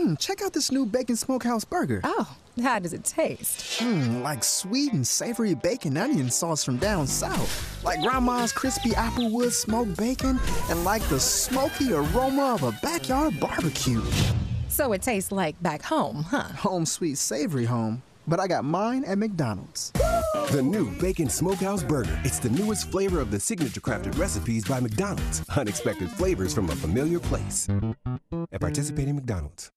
Check out this new Bacon Smokehouse burger. Oh, how does it taste? Like sweet and savory bacon onion sauce from down south. Like grandma's crispy applewood smoked bacon, and like the smoky aroma of a backyard barbecue. So it tastes like back home, huh? Home sweet savory home. But I got mine at McDonald's. The new Bacon Smokehouse Burger. It's the newest flavor of the signature crafted recipes by McDonald's. Unexpected flavors from a familiar place. At participating McDonald's.